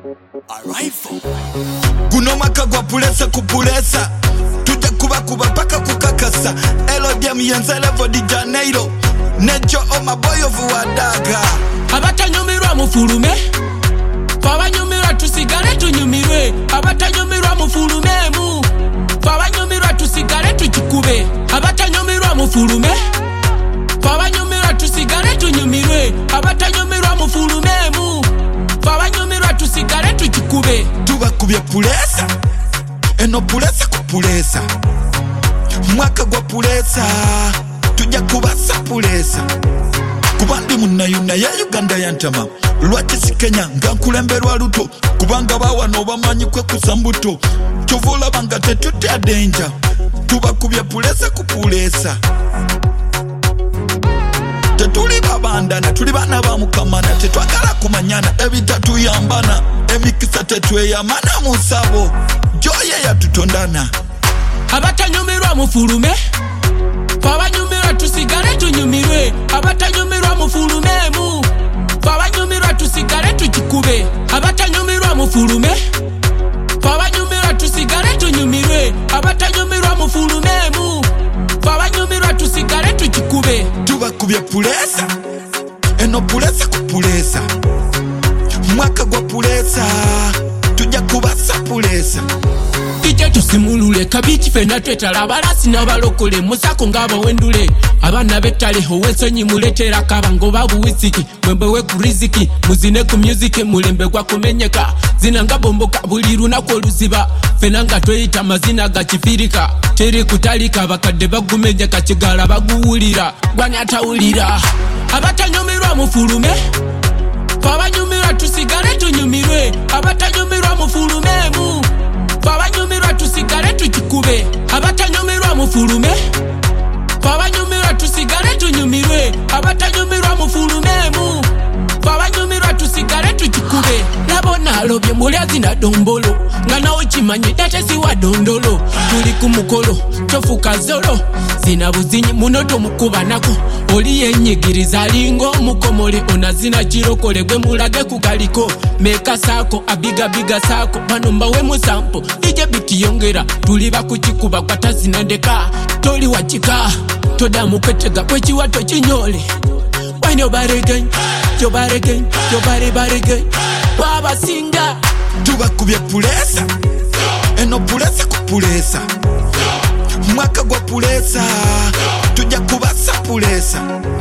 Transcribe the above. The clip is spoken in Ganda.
Arrival. Guno mwaka gwa pulesa kupulesa, tujja kuba paka kukakasa. LDM yenze Levo di Janeiro, Nejo my boy of Wadaga. Abatanyumirwa mufulume, fabanyumirwa tusigale tunyumirwe. Abatanyumirwa mufulume mu, fabanyumirwa tusigale tukikube. Abatanyumirwa mufulume, fabanyumirwa tusigale tunyumirwe. Abatanyumirwa mufulume mu, fabanyumirwa tusigale tukikube. Tubakubye pulesa, eno pulesa kupulesa. Mwaka gwa pulesa, tujja kubasa pulesa. Kubandi munayuna ya Uganda yantama, lwaki si Kenya nga nkulemberwa luto. Kubanga bawano bamanyi kwe kusambuto, kyovula banga tetutya danger. Tubakubye pulesa kupulesa. Tetuli babandana, tuli bana ba Mukamana, tetwagala kumanyana, ebitatu yambana, emikisa tetweyamana musabo, joye yatutondana. Abatanyumirwa mufulume, fabanyumirwa tusigale tunyumirwe. Abatanyumirwa mufulume mu, fabanyumirwa tusigale tukikube. Abatanyumirwa mufulume, fabanyumirwa tusigale tunyumirwe. Abatanyumirwa mufulume mu, fabanyumirwa tusigale tukikube. Tubakubye pulesa, eno pulesa kupulesa. Mwaka gwa pulesa, tujja kubasa pulesa. Ije tusimulule kabiti fena twetala balasi n'abalokole musako ng'abawendule. Abana betale owensonyi muletera kabango babuwisiki. Mwembe we ku riziki, muzine ku music, mulembe gwa kumenyeka. Zina nga bomboka buli lunaku oluziba, fena nga tweyita mazina ga kifirika. Teri kutalika bakadde bagumenyeka, kigala baguwulira, gwani atawulira. Abatanyumirwa mufulume, fabanyumirwa tusigale tunyumirwe. Abatanyumirwa mufulume mu, fabanyumirwa tusigale tukikube. Abatanyumirwa mufulume, fabanyumirwa tusigale tunyumirwe. Abatanyumirwa mufulume mu, fabanyumirwa tusigale tukikube. Nabona alobye mulyazi na dombolo, nga nawo kimanyi tatesi wa dondolo. Tuli ku mukolo tofuka zolo, zina buzinyi muno tomukuba nako. Oli yenyigiriza lingo mukomole, onazina kirokole gwe mulage ku kaliko. Meka sako abiga sako, bano mbawe musampo ije biti yongera. Tuli bakukikuba kwatazina ndeka, toli wachika todamu kwetega kwekiwato kinyole. When your body again, your body again, your body again. Baba singa. Tubakubye pulesa, eno pulesa kupulesa. Mwaka gwa pulesa, tujja kubasa pulesa.